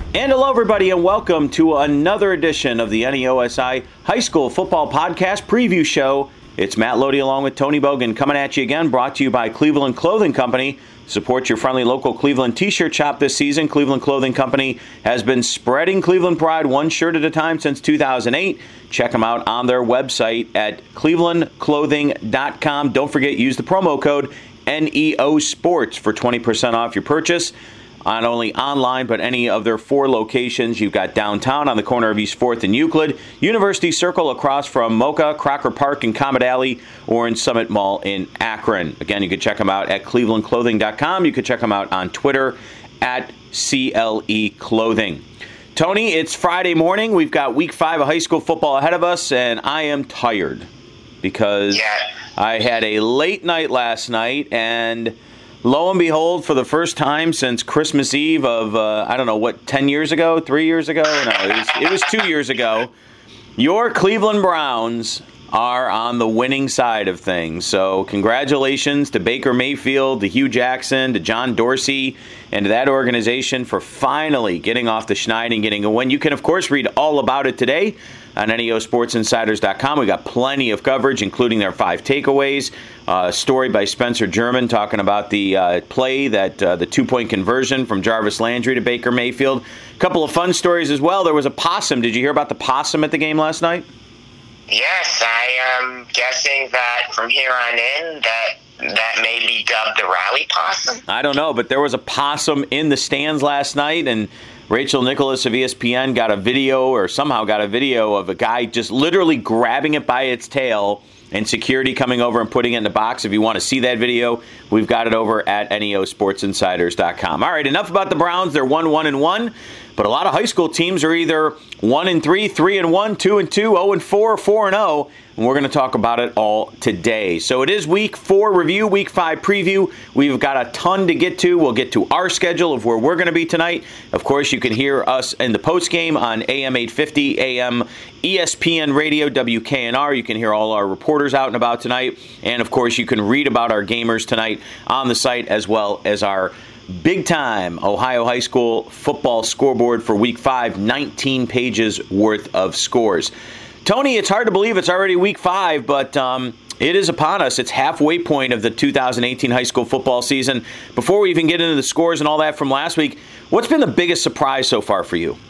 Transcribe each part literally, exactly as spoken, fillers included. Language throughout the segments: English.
And hello, everybody, and welcome to another edition of the N E O S I High School Football Podcast Preview Show. It's Matt Lodi along with Tony Bogan coming at you again, brought to you by Cleveland Clothing Company. Support your friendly local Cleveland t-shirt shop this season. Cleveland Clothing Company has been spreading Cleveland pride one shirt at a time since two thousand eight. Check them out on their website at cleveland clothing dot com. Don't forget, use the promo code N E O Sports for twenty percent off your purchase. Not only online, but any of their four locations. You've got downtown on the corner of East fourth and Euclid, University Circle across from Mocha, Crocker Park in Comet Alley, or in Summit Mall in Akron. Again, you can check them out at cleveland clothing dot com. You can check them out on Twitter at C L E Clothing. Tony, it's Friday morning. We've got week five of high school football ahead of us, and I am tired because yeah. I had a late night last night, and lo and behold, for the first time since Christmas Eve of, uh, I don't know, what, ten years ago? Three years ago? No, it was, it was two years ago. Your Cleveland Browns are on the winning side of things. So congratulations to Baker Mayfield, to Hugh Jackson, to John Dorsey, and to that organization for finally getting off the schneid and getting a win. You can, of course, read all about it today on N E O Sports Insiders dot com. We got plenty of coverage, including their five takeaways. Uh, a story by Spencer German talking about the uh, play, that uh, the two-point conversion from Jarvis Landry to Baker Mayfield. A couple of fun stories as well. There was a possum. Did you hear about the possum at the game last night? Yes, I am guessing that from here on in that that may be dubbed the rally possum. I don't know, but there was a possum in the stands last night, and Rachel Nicholas of E S P N got a video, or somehow got a video of a guy just literally grabbing it by its tail and security coming over and putting it in the box. If you want to see that video, we've got it over at N E O Sports Insiders dot com. All right, enough about the Browns. They're one, one, and one. But a lot of high school teams are either one and three, three and one, two and two, zero and four, four and zero, and we're going to talk about it all today. So it is week four review, week five preview. We've got a ton to get to. We'll get to our schedule of where we're going to be tonight. Of course, you can hear us in the post game on A M eight fifty, A M E S P N Radio, W K N R. You can hear all our reporters out and about tonight, and of course, you can read about our gamers tonight on the site, as well as our big-time Ohio high school football scoreboard for week five, nineteen pages worth of scores. Tony, it's hard to believe it's already week five, but um, it is upon us. It's halfway point of the two thousand eighteen high school football season. Before we even get into the scores and all that from last week, what's been the biggest surprise so far for you?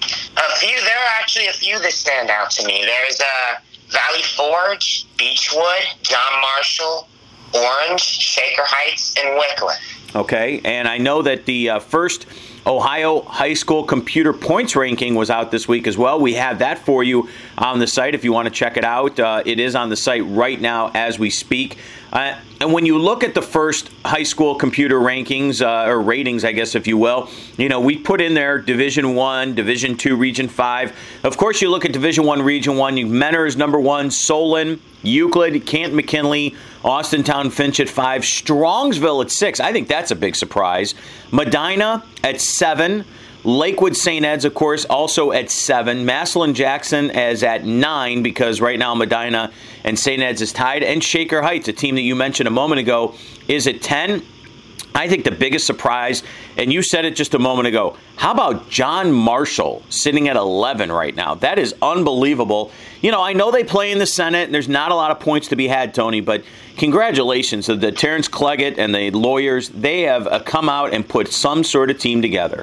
A few. There are actually a few that stand out to me. There's uh, Valley Forge, Beechwood, John Marshall, Orange, Shaker Heights, and Wycliffe. Okay, and I know that the uh, first Ohio high school computer points ranking was out this week as well. We have that for you on the site if you want to check it out. Uh, it is on the site right now as we speak. Uh, and when you look at the first high school computer rankings, uh, or ratings, I guess, if you will, you know, we put in there Division One, Division Two, Region Five. Of course, you look at Division One, Region One. You Mentor is number one, Solon, Euclid, Canton McKinley, Austintown Finch at five, Strongsville at six. I think that's a big surprise. Medina at seven. Lakewood Saint Ed's, of course, also at seven. Massillon Jackson is at nine, because right now Medina and Saint Ed's is tied. And Shaker Heights, a team that you mentioned a moment ago, is at ten. I think the biggest surprise, and you said it just a moment ago, how about John Marshall sitting at eleven right now? That is unbelievable. You know, I know they play in the Senate, and there's not a lot of points to be had, Tony, but congratulations to the Terrence Cleggett and the lawyers. They have uh, come out and put some sort of team together.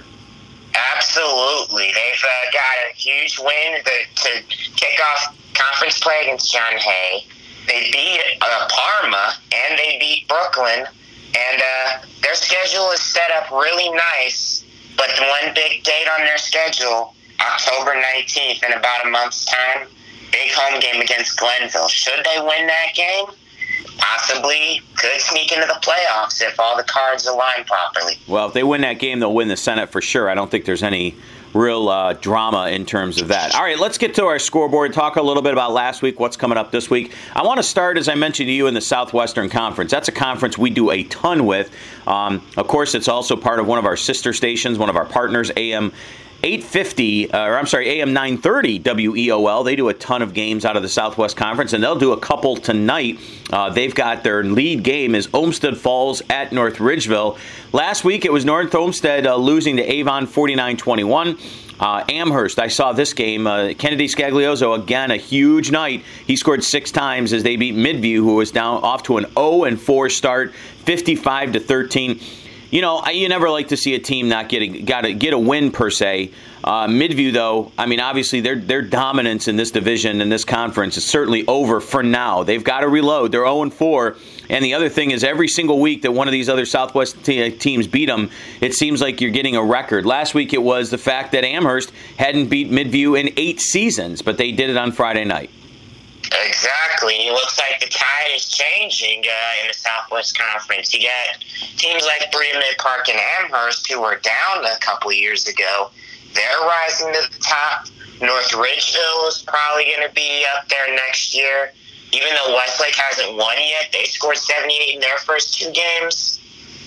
Absolutely. They've uh, got a huge win to, to kick off conference play against John Hay. They beat uh, Parma, and they beat Brooklyn. And uh, their schedule is set up really nice, but the one big date on their schedule, October nineteenth, in about a month's time, big home game against Glenville. Should they win that game? Possibly could sneak into the playoffs if all the cards align properly. Well, if they win that game, they'll win the Senate for sure. I don't think there's any real uh, drama in terms of that. All right, let's get to our scoreboard, talk a little bit about last week, what's coming up this week. I want to start, as I mentioned to you, in the Southwestern Conference. That's a conference we do a ton with. Um, of course, it's also part of one of our sister stations, one of our partners, A M eight fifty, uh, or I'm sorry, A M nine thirty W E O L. They do a ton of games out of the Southwest Conference, and they'll do a couple tonight. Uh, they've got their lead game is Olmsted Falls at North Ridgeville. Last week, it was North Olmsted uh, losing to Avon forty-nine twenty-one. Uh, Amherst, I saw this game. Uh, Kennedy Scaglioso, again, a huge night. He scored six times as they beat Midview, who was down off to an oh and four start, fifty-five to thirteen. You know, you never like to see a team not get a, got to get a win per se. Uh, Midview, though, I mean, obviously their their dominance in this division and this conference is certainly over for now. They've got to reload. They're oh and four. And the other thing is, every single week that one of these other Southwest te- teams beat them, it seems like you're getting a record. Last week it was the fact that Amherst hadn't beat Midview in eight seasons, but they did it on Friday night. Exactly. It looks like the tide is changing uh, in the Southwest Conference. You got teams like Berea Mid-Park and Amherst, who were down a couple years ago. They're rising to the top. North Ridgeville is probably going to be up there next year. Even though Westlake hasn't won yet, they scored seventy-eight in their first two games.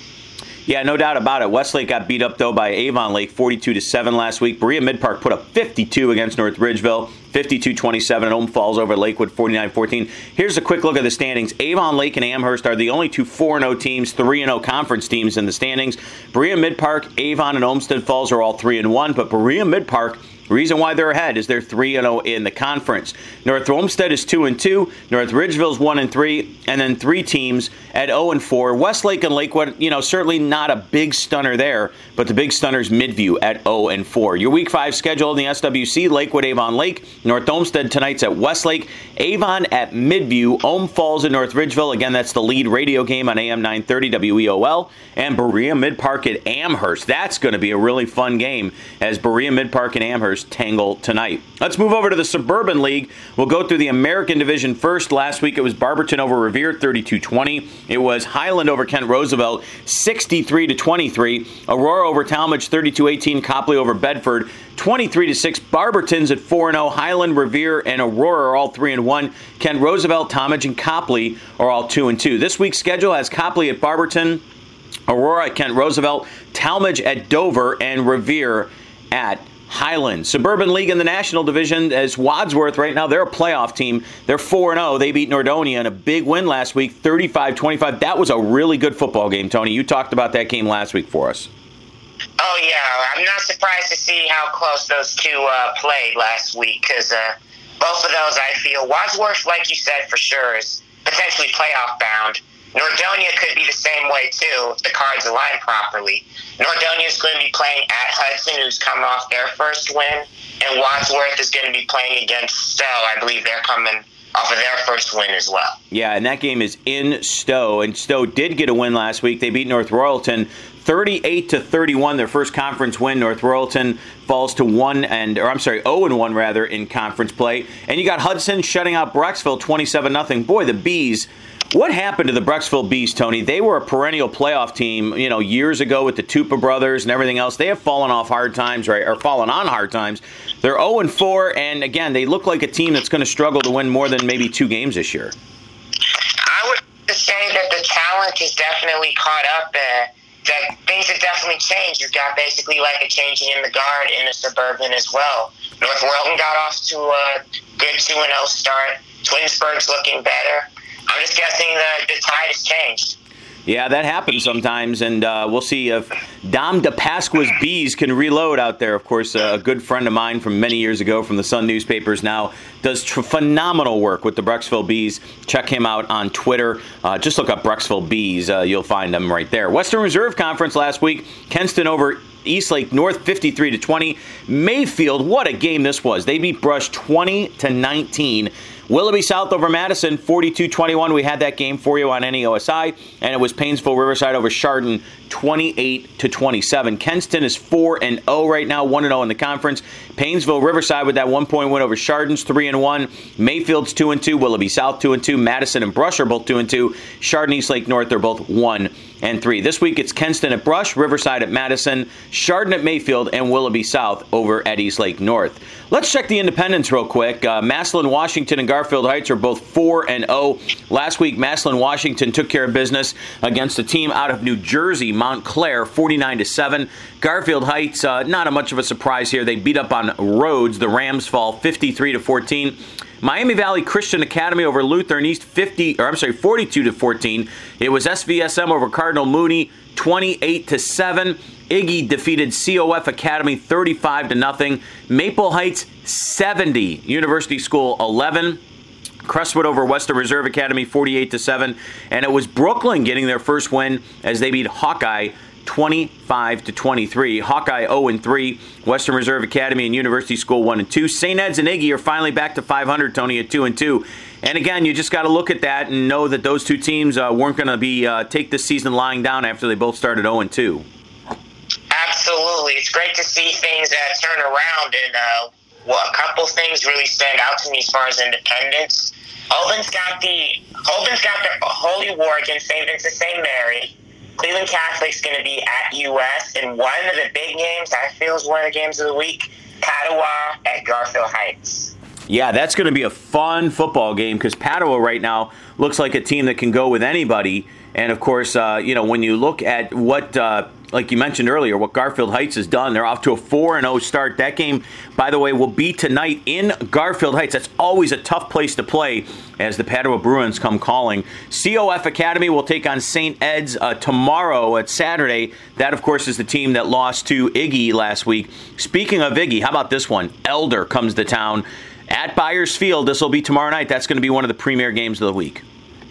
Yeah, no doubt about it. Westlake got beat up, though, by Avon Lake forty-two to seven last week. Berea Mid-Park put up fifty-two against North Ridgeville, fifty-two twenty-seven, and Ohm Falls over Lakewood forty-nine fourteen. Here's a quick look at the standings. Avon Lake and Amherst are the only two four and oh teams, three and oh conference teams in the standings. Berea Mid-Park, Avon, and Olmsted Falls are all three and one, but Berea Mid-Park, the reason why they're ahead is they're three and oh in the conference. North Olmsted is two and two, North Ridgeville's one and three, and then three teams at oh and four. Westlake and Lakewood, you know, certainly not a big stunner there, but the big stunner's Midview at oh and four. Your Week five schedule in the S W C, Lakewood, Avon Lake, North Olmsted tonight's at Westlake, Avon at Midview, Ohm Falls and North Ridgeville. Again, that's the lead radio game on A M nine thirty W E O L, and Berea Mid-Park at Amherst. That's going to be a really fun game as Berea Mid-Park and Amherst tangle tonight. Let's move over to the Suburban League. We'll go through the American Division first. Last week it was Barberton over Revere, thirty-two twenty. It was Highland over Kent Roosevelt, sixty-three to twenty-three. Aurora over Talmadge, thirty-two eighteen. Copley over Bedford, twenty-three to six. Barberton's at four and oh. Highland, Revere, and Aurora are all three and one. Kent Roosevelt, Talmadge, and Copley are all two and two. This week's schedule has Copley at Barberton, Aurora at Kent Roosevelt, Talmadge at Dover, and Revere at Highland. Suburban League in the National Division as Wadsworth right now, they're a playoff team. They're four and oh. They beat Nordonia in a big win last week, thirty-five twenty-five. That was a really good football game, Tony. You talked about that game last week for us. Oh, yeah. I'm not surprised to see how close those two uh, played last week because uh, both of those, I feel, Wadsworth, like you said, for sure, is potentially playoff bound. Nordonia could be the same way, too, if the cards align properly. Nordonia is going to be playing at Hudson, who's coming off their first win, and Wadsworth is going to be playing against Stowe. I believe they're coming off of their first win as well. Yeah, and that game is in Stowe, and Stowe did get a win last week. They beat North Royalton thirty-eight to thirty-one, their first conference win. North Royalton falls to one and, or I'm sorry, oh and one rather in conference play. And you got Hudson shutting out Brecksville twenty-seven nothing. Boy, the Bees. What happened to the Brecksville Bees, Tony? They were a perennial playoff team, you know, years ago with the Tupa brothers and everything else. They have fallen off hard times, right, or fallen on hard times. They're oh and four, and again, they look like a team that's going to struggle to win more than maybe two games this year. I would say that the talent is definitely caught up. Uh, that things have definitely changed. You've got basically like a changing in the guard in a Suburban as well. North Royalton got off to a good two and oh start. Twinsburg's looking better. I'm just guessing the, the tide has changed. Yeah, that happens sometimes, and uh, we'll see if Dom DePasqua's Bees can reload out there. Of course, uh, a good friend of mine from many years ago from the Sun newspapers now does tr- phenomenal work with the Brecksville Bees. Check him out on Twitter. Uh, just look up Brecksville Bees. Uh, you'll find them right there. Western Reserve Conference last week, Kenston over Eastlake North fifty-three to twenty. Mayfield, what a game this was. They beat Brush twenty to nineteen. Willoughby South over Madison, forty-two twenty-one. We had that game for you on N E O S I, and it was Painesville Riverside over Chardon, twenty-eight to twenty-seven. Kenston is four and oh right now, one and oh in the conference. Painesville Riverside with that one-point win over Chardon's three and one. Mayfield's two and two. Willoughby South two and two. Madison and Brush are both two and two. Chardon Eastlake North are both one and three. This week it's Kenston at Brush, Riverside at Madison, Chardon at Mayfield, and Willoughby South over at East Lake North. Let's check the independents real quick. Uh, Massillon, Washington, and Garfield Heights are both four and oh. Last week, Massillon, Washington took care of business against a team out of New Jersey, Montclair, forty-nine to seven. Garfield Heights, uh, not a much of a surprise here. They beat up on Rhodes, the Rams fall fifty-three to fourteen. Miami Valley Christian Academy over Lutheran East fifty, or I'm sorry, forty-two to fourteen. It was S V S M over Cardinal Mooney twenty-eight to seven. Iggy defeated C O F Academy thirty-five to nothing. Maple Heights seventy, University School eleven. Crestwood over Western Reserve Academy forty-eight to seven, and it was Brooklyn getting their first win as they beat Hawkeye twenty-five to twenty-three. Hawkeye oh and three, Western Reserve Academy and University School one and two. Saint Ed's and Iggy are finally back to five hundred, Tony, at two and two. And again, you just got to look at that and know that those two teams uh, weren't going to be uh, take this season lying down after they both started oh and two. Absolutely. It's great to see things uh, turn around, and uh, well, a couple things really stand out to me as far as independence. Holden's got the Holden's got the Holy War against Saint Vincent Saint Mary. Cleveland Catholic's going to be at U S, and one of the big games, I feel, is one of the games of the week, Padua at Garfield Heights. Yeah, that's going to be a fun football game because Padua right now looks like a team that can go with anybody. And, of course, uh, you know, when you look at what, uh, like you mentioned earlier, what Garfield Heights has done, they're off to a four and oh start. That game, by the way, will be tonight in Garfield Heights. That's always a tough place to play as the Padua Bruins come calling. C O F Academy will take on Saint Ed's uh, tomorrow at Saturday. That, of course, is the team that lost to Iggy last week. Speaking of Iggy, how about this one? Elder comes to town at Byers Field. This will be tomorrow night. That's going to be one of the premier games of the week.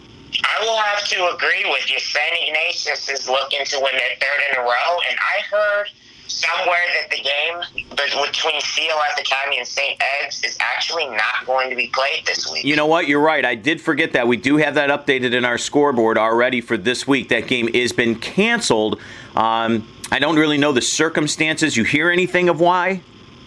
I will have to agree with you. Saint Ignatius is looking to win their third in a row, and I heard somewhere that the game between C O F Academy and Saint Ed's is actually not going to be played this week. You know what? You're right. I did forget that. We do have that updated in our scoreboard already for this week. That game has been canceled. Um, I don't really know the circumstances. You hear anything of why?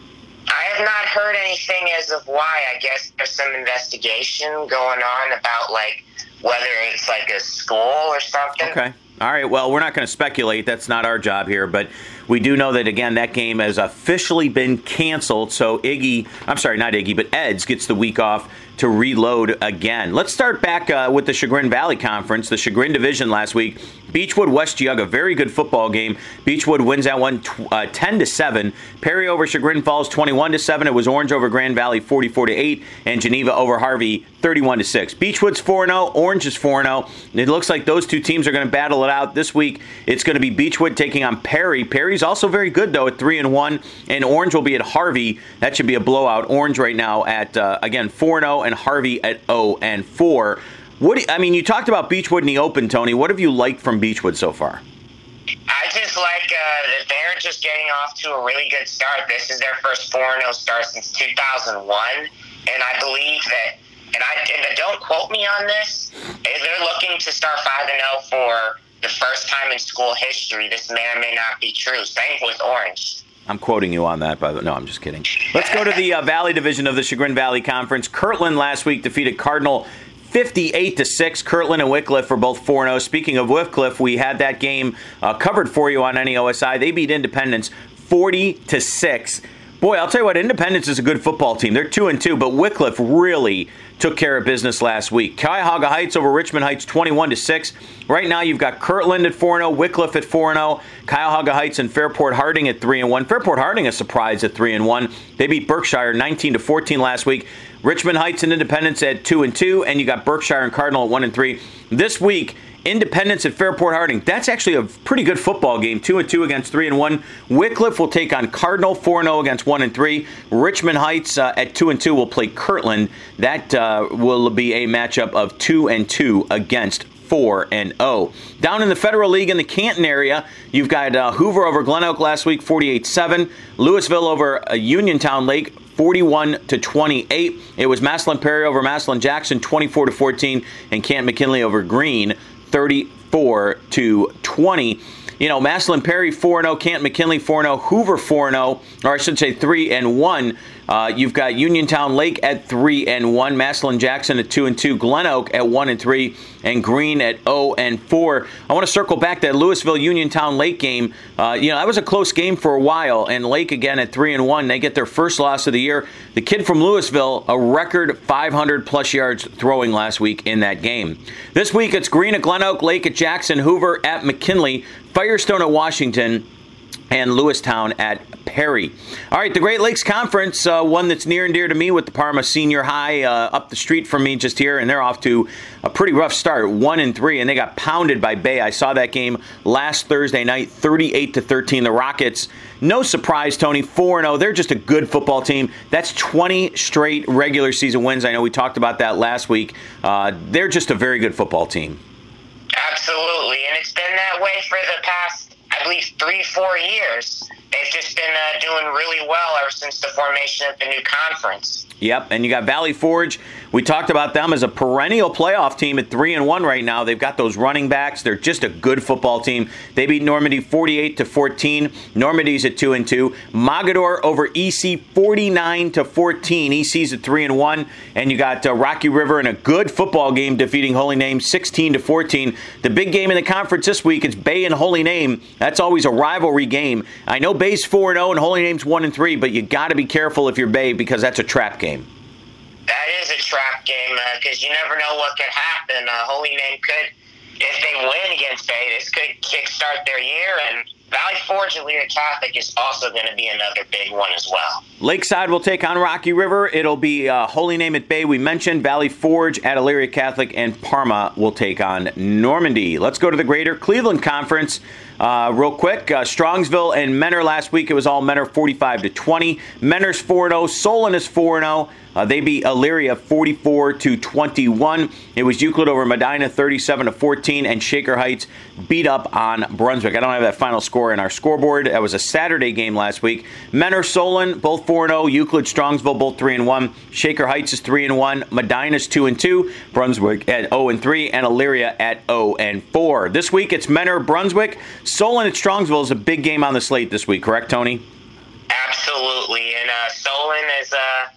I have not heard anything as of why. I guess there's some investigation going on about, like, whether it's like a school or something. Okay. All right. Well, we're not going to speculate. That's not our job here. But we do know that, again, that game has officially been canceled. So Iggy, I'm sorry, not Iggy, but Ed's gets the week off to reload again. Let's start back uh, with the Chagrin Valley Conference, the Chagrin Division last week. Beechwood West Geauga, very good football game. Beechwood wins that one uh, ten to seven. Perry over Chagrin Falls twenty-one to seven. It was Orange over Grand Valley forty-four to eight, and Geneva over Harvey thirty-one to six. Beechwood's four and oh, Orange is four and oh. It looks like those two teams are going to battle it out this week. It's going to be Beechwood taking on Perry. Perry's also very good though at three and one, and Orange will be at Harvey. That should be a blowout. Orange right now at uh, again four and oh, and Harvey at oh and four. What do you, I mean, you talked about Beechwood in the Open, Tony. What have you liked from Beechwood so far? I just like uh, that they're just getting off to a really good start. This is their first four and oh start since two thousand one, and I believe that, and I and don't quote me on this, they're looking to start five and oh for the first time in school history. This may or may not be true. Same with Orange. I'm quoting you on that, by the way. No, I'm just kidding. Let's go to the uh, Valley Division of the Chagrin Valley Conference. Kirtland last week defeated Cardinal fifty-eight to six. Kirtland and Wycliffe were both four and oh. Speaking of Wycliffe, we had that game uh, covered for you on N E O S I. They beat Independence forty to six. Boy, I'll tell you what, Independence is a good football team. They're two and two, but Wycliffe really took care of business last week. Cuyahoga Heights over Richmond Heights twenty-one to six. Right now you've got Kirtland at four and oh, Wycliffe at four and oh, Cuyahoga Heights and Fairport Harding at three and one. Fairport Harding a surprise at three and one. They beat Berkshire nineteen to fourteen last week. Richmond Heights and Independence at two and two, and you got Berkshire and Cardinal at one and three. This week, Independence at Fairport Harding. That's actually a pretty good football game. Two and two against three and one. Wycliffe will take on Cardinal, four and zero against one and three. Richmond Heights uh, at two and two will play Kirtland. That uh, will be a matchup of two and two against four and oh. Down in the Federal League in the Canton area, you've got uh, Hoover over Glen Oak last week, forty-eight seven. Louisville over uh, Uniontown Lake, forty-one to twenty-eight. It was Massillon Perry over Massillon Jackson, twenty-four to fourteen, and Canton McKinley over Green, thirty-four to twenty. You know, Massillon Perry four and oh, Canton McKinley four and oh, Hoover four and oh, or I should say three and one. Uh, you've got Uniontown Lake at three and one, Massillon Jackson at two and two, Glen Oak at one and three, and Green at zero and four. I want to circle back that Louisville Uniontown Lake game. Uh, you know, that was a close game for a while, and Lake again at three and one. They get their first loss of the year. The kid from Louisville, a record five hundred plus yards throwing last week in that game. This week it's Green at Glen Oak, Lake at Jackson, Hoover at McKinley, Firestone at Washington, and Lewistown at Perry. All right, the Great Lakes Conference, uh, one that's near and dear to me with the Parma Senior High uh, up the street from me just here, and they're off to a pretty rough start, one and three, and they got pounded by Bay. I saw that game last Thursday night, thirty-eight to thirteen. The Rockets, no surprise, Tony, four and oh. They're just a good football team. That's twenty straight regular season wins. I know we talked about that last week. Uh, they're just a very good football team. Absolutely, and it's been that way for the past, I believe, three, four years. They've just been uh, doing really well ever since the formation of the new conference. Yep, and you got Valley Forge. We talked about them as a perennial playoff team at three and one right now. They've got those running backs. They're just a good football team. They beat Normandy forty-eight to fourteen. Normandy's at two and two. Mogador over E C forty-nine to fourteen. E C's at three and one. And you got uh, Rocky River in a good football game defeating Holy Name sixteen to fourteen. The big game in the conference this week is Bay and Holy Name. That's always a rivalry game. I know Bay's four and oh and Holy Name's one and three, but you got to be careful if you're Bay because that's a trap game. That is a trap game because uh, you never know what could happen. Uh, Holy Name could, if they win against Bay, this could kickstart their year. And Valley Forge at Elyria Catholic is also going to be another big one as well. Lakeside will take on Rocky River. It'll be uh, Holy Name at Bay. We mentioned Valley Forge at Elyria Catholic, and Parma will take on Normandy. Let's go to the Greater Cleveland Conference. Uh, real quick, uh, Strongsville and Menor last week, it was all Menor forty-five to twenty. Menor's four and oh. Solon is four and oh. Uh, they beat Elyria forty-four to twenty-one. It was Euclid over Medina thirty-seven to fourteen, and Shaker Heights beat up on Brunswick. I don't have that final score in our scoreboard. That was a Saturday game last week. Menor, Solon, both four and oh. Euclid, Strongsville, both three and one. Shaker Heights is three and one. Medina's two and two. Brunswick at oh and three, and Elyria at oh and four. This week it's Menor, Brunswick. Solon at Strongsville is a big game on the slate this week, correct, Tony? Absolutely, and uh, Solon is, uh,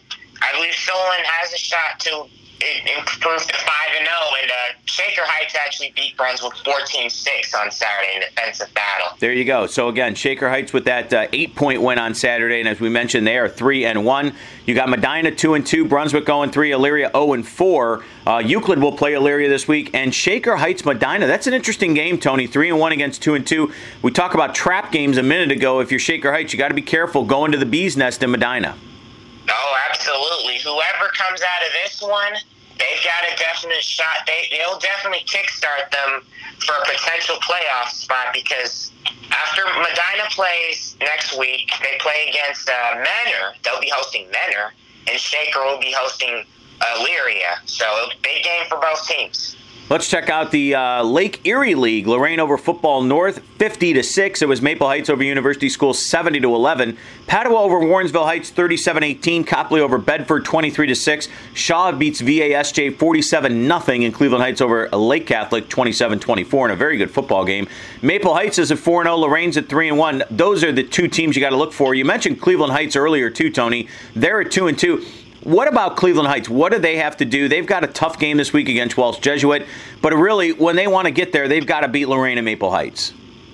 I believe Solon has a shot to improve to five and oh, and uh, Shaker Heights actually beat Brunswick fourteen six on Saturday in defensive battle. There you go. So again, Shaker Heights with that uh, eight-point win on Saturday, and as we mentioned, they are three and one. You got Medina two and two, Brunswick oh and three, Elyria oh and four. Uh, Euclid will play Elyria this week, and Shaker Heights Medina. That's an interesting game, Tony. Three and one against two and two. We talked about trap games a minute ago. If you're Shaker Heights, you got to be careful going to the Bee's Nest in Medina. Oh, absolutely. Whoever comes out of this one, they've got a definite shot. They, they'll definitely kickstart them for a potential playoff spot because after Medina plays next week, they play against uh, Menor. They'll be hosting Menor, and Shaker will be hosting Elyria. So a big game for both teams. Let's check out the uh, Lake Erie League. Lorraine over Football North, fifty to six. It was Maple Heights over University School, seventy to eleven. Padua over Warrensville Heights, thirty-seven eighteen. Copley over Bedford, twenty-three to six. Shaw beats V A S J, forty-seven nothing. And Cleveland Heights over Lake Catholic, twenty-seven twenty-four in a very good football game. Maple Heights is at four and oh. Lorraine's at three and one. Those are the two teams you got to look for. You mentioned Cleveland Heights earlier, too, Tony. They're at two and two. What about Cleveland Heights? What do they have to do? They've got a tough game this week against Wells Jesuit, but really, when they want to get there, they've got to beat Lorraine and Maple Heights.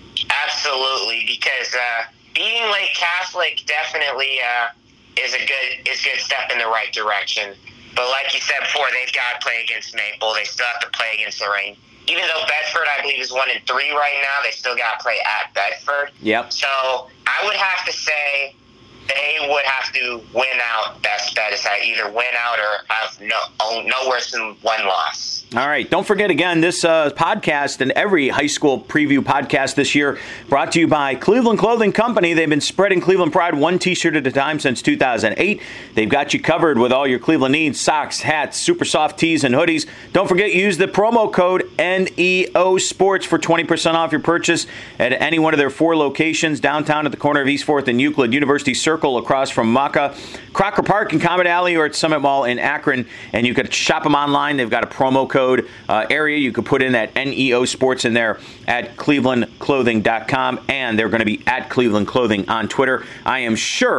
Absolutely, because uh, beating Lake Catholic definitely uh, is a good is a good step in the right direction. But like you said before, they've got to play against Maple. They still have to play against Lorraine. Even though Bedford, I believe, is one and three right now, they still got to play at Bedford. Yep. So I would have to say they would have to win out. Best bet is that either win out or have no no worse than one loss. All right. Don't forget, again, this uh, podcast and every high school preview podcast this year brought to you by Cleveland Clothing Company. They've been spreading Cleveland pride one T-shirt at a time since two thousand eight. They've got you covered with all your Cleveland needs, socks, hats, super soft tees, and hoodies. Don't forget, use the promo code N E O Sports for twenty percent off your purchase at any one of their four locations, downtown at the corner of East fourth and Euclid, University Circle across from Maca, Crocker Park in Comet Alley, or at Summit Mall in Akron. And you could shop them online. They've got a promo code uh, area. You could put in that N E O Sports in there at cleveland clothing dot com, and they're going to be at Cleveland Clothing on Twitter. I am sure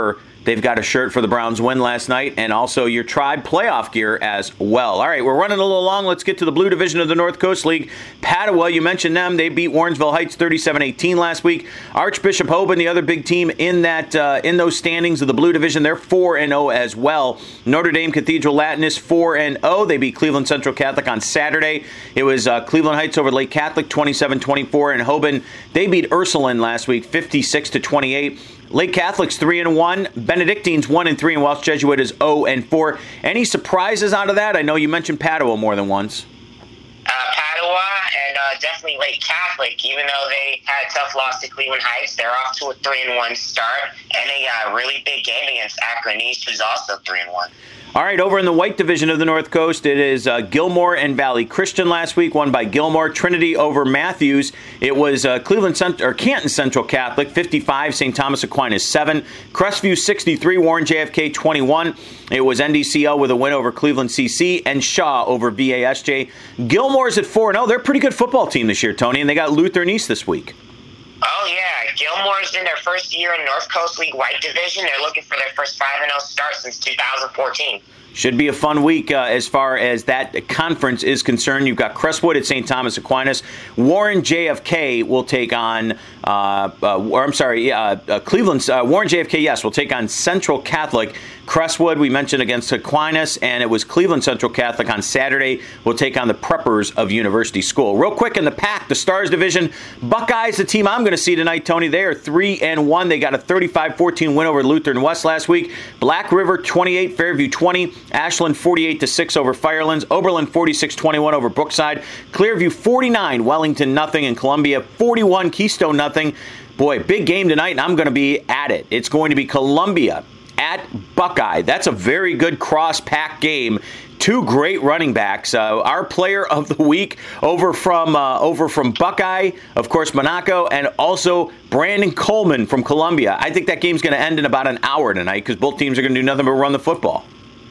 They've got a shirt for the Browns win last night, and also your Tribe playoff gear as well. All right, we're running a little long. Let's get to the Blue Division of the North Coast League. Padua, you mentioned them. They beat Warrensville Heights thirty-seven eighteen last week. Archbishop Hoban, the other big team in that uh, in those standings of the Blue Division, they're four and oh as well. Notre Dame Cathedral Latin is four and oh. They beat Cleveland Central Catholic on Saturday. It was uh, Cleveland Heights over Lake Catholic twenty-seven twenty-four, and Hoban, they beat Ursuline last week fifty-six to twenty-eight. Lake Catholic's three and one, Benedictine's one and three, and Welsh Jesuit is oh and four. Any surprises out of that? I know you mentioned Padua more than once. Uh, Padua and uh, definitely Lake Catholic, even though they had a tough loss to Cleveland Heights, they're off to a three and one start, and a uh, really big game against Akron East, who's also three and one. All right, over in the White Division of the North Coast, it is uh, Gilmore and Valley Christian last week, won by Gilmore. Trinity over Matthews. It was uh, Cleveland Cent- or Canton Central Catholic fifty-five, Saint Thomas Aquinas seven, Crestview sixty-three, Warren J F K twenty-one. It was N D C L with a win over Cleveland C C, and Shaw over V A S J. Gilmore's at four and oh. They're a pretty good football team this year, Tony, and they got Lutheran East this week. Oh, yeah. Gilmore's in their first year in North Coast League White Division. They're looking for their first five and oh start since two thousand fourteen. Should be a fun week uh, as far as that conference is concerned. You've got Crestwood at Saint Thomas Aquinas. Warren J F K will take on, uh, uh, or I'm sorry, uh, uh, Cleveland. Uh, Warren J F K, yes, will take on Central Catholic. Crestwood, we mentioned against Aquinas, and it was Cleveland Central Catholic on Saturday. Will take on the Preppers of University School. Real quick in the pack, the Stars Division, Buckeyes, the team I'm going to see tonight, Tony. They are three and one. They got a thirty-five fourteen win over Lutheran West last week. Black River twenty-eight, Fairview twenty. Ashland forty-eight to six over Firelands. Oberlin forty-six twenty-one over Brookside. Clearview forty-nine, Wellington nothing, and Columbia forty-one, Keystone nothing. Boy, big game tonight, and I'm going to be at it. It's going to be Columbia at Buckeye. That's a very good cross-pack game. Two great running backs. Uh, our player of the week over from uh, over from Buckeye, of course, Monaco, and also Brandon Coleman from Columbia. I think that game's going to end in about an hour tonight because both teams are going to do nothing but run the football.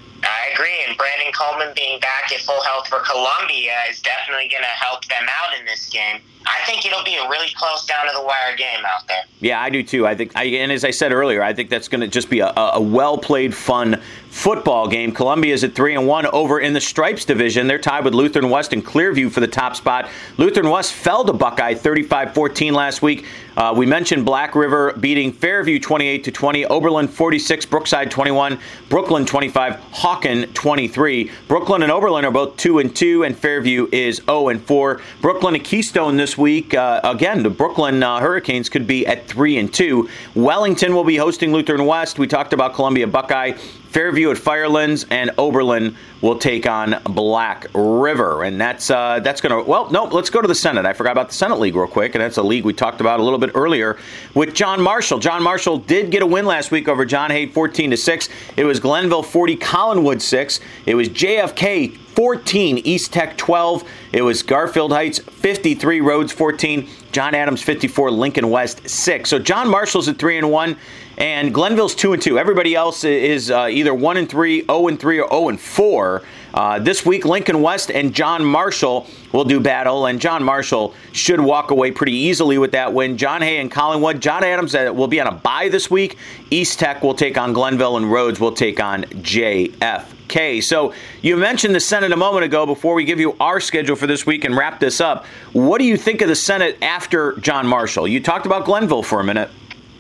I agree, and Brandon Coleman being back at full health for Columbia is definitely going to help them out in this game. I think it'll be a really close down-to-the-wire game out there. Yeah, I do too. I think, I, and as I said earlier, I think that's going to just be a, a well-played, fun football game. Columbia is at three and one over in the Stripes division. They're tied with Lutheran West and Clearview for the top spot. Lutheran West fell to Buckeye thirty-five fourteen last week. Uh, we mentioned Black River beating Fairview twenty-eight to twenty. Oberlin forty-six, Brookside twenty-one, Brooklyn twenty-five, Hawken twenty-three. Brooklyn and Oberlin are both two and two, and Fairview is oh and four. Brooklyn and Keystone this week. Uh, again, the Brooklyn uh, Hurricanes could be at three and two. Wellington will be hosting Lutheran West. We talked about Columbia Buckeye. Fairview at Firelands, and Oberlin will take on Black River. And that's uh, that's going to, well, no, let's go to the Senate. I forgot about the Senate League real quick, and that's a league we talked about a little bit earlier with John Marshall. John Marshall did get a win last week over John Hay, fourteen to six. It was Glenville forty, Collinwood six. It was J F K fourteen, East Tech twelve. It was Garfield Heights fifty-three, Rhodes fourteen. John Adams fifty-four, Lincoln West six. So John Marshall's at three and one. And Glenville's two and two. Everybody else is uh, either one and three, zero and three, or zero and four. Uh, this week, Lincoln West and John Marshall will do battle, and John Marshall should walk away pretty easily with that win. John Hay and Collinwood. John Adams uh, will be on a bye this week. East Tech will take on Glenville, and Rhodes will take on J F K. So you mentioned the Senate a moment ago. Before we give you our schedule for this week and wrap this up, what do you think of the Senate after John Marshall? You talked about Glenville for a minute.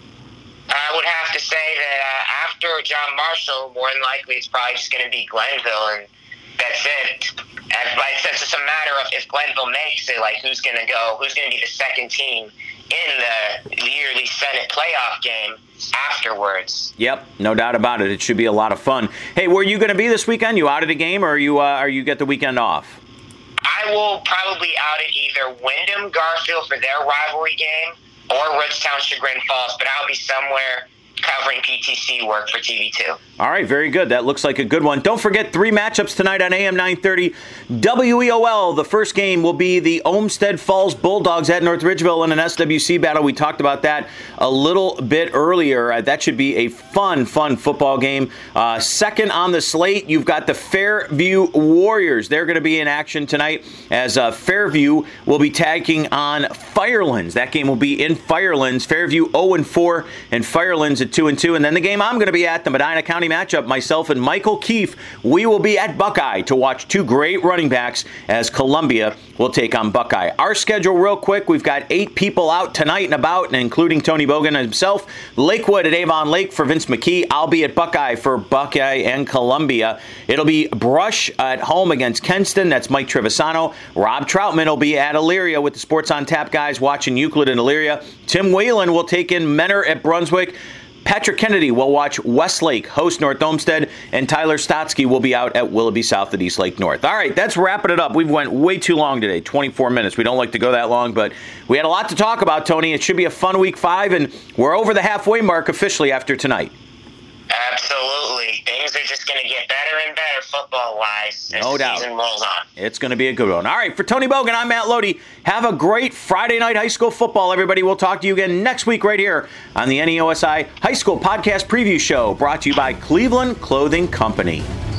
I would have to say that uh, after John Marshall, more than likely it's probably just going to be Glenville, and that's it. And like, it's just a matter of if Glenville makes it, like who's going to go, who's going to be the second team in the yearly Senate playoff game afterwards. Yep, no doubt about it. It should be a lot of fun. Hey, where are you going to be this weekend? You out at a game, or are you uh, are you get the weekend off? I will probably out at either Wyndham Garfield for their rivalry game, or Rootstown Chagrin Falls, but I'll be somewhere covering P T C work for T V two. All right, very good. That looks like a good one. Don't forget, three matchups tonight on A M nine thirty W E O L. The first game will be the Olmsted Falls Bulldogs at North Ridgeville in an S W C battle. We talked about that a little bit earlier. Uh, that should be a fun, fun football game. Uh, second on the slate, you've got the Fairview Warriors. They're going to be in action tonight as uh, Fairview will be tagging on Firelands. That game will be in Firelands. Fairview oh and four and Firelands at at two and two. And then the game I'm going to be at, the Medina County matchup, myself and Michael Keefe, we will be at Buckeye to watch two great running backs as Columbia will take on Buckeye. Our schedule real quick, we've got eight people out tonight and about, and including Tony Bogan himself. Lakewood at Avon Lake for Vince McKee. I'll be at Buckeye for Buckeye and Columbia. It'll be Brush at home against Kenston. That's Mike Trevisano. Rob Troutman will be at Elyria with the Sports on Tap guys watching Euclid and Elyria. Tim Whalen will take in Menor at Brunswick. Patrick Kennedy will watch Westlake host North Olmsted, and Tyler Stotsky will be out at Willoughby South at East Lake North. All right, that's wrapping it up. We've went way too long today, twenty-four minutes. We don't like to go that long, but we had a lot to talk about, Tony. It should be a fun week five, and we're over the halfway mark officially after tonight. Absolutely. Things are just going to get better and better football-wise as no the doubt. season rolls on. It's going to be a good one. All right, for Tony Bogan, I'm Matt Lodi. Have a great Friday night high school football, everybody. We'll talk to you again next week right here on the N E O S I High School Podcast Preview Show, brought to you by Cleveland Clothing Company.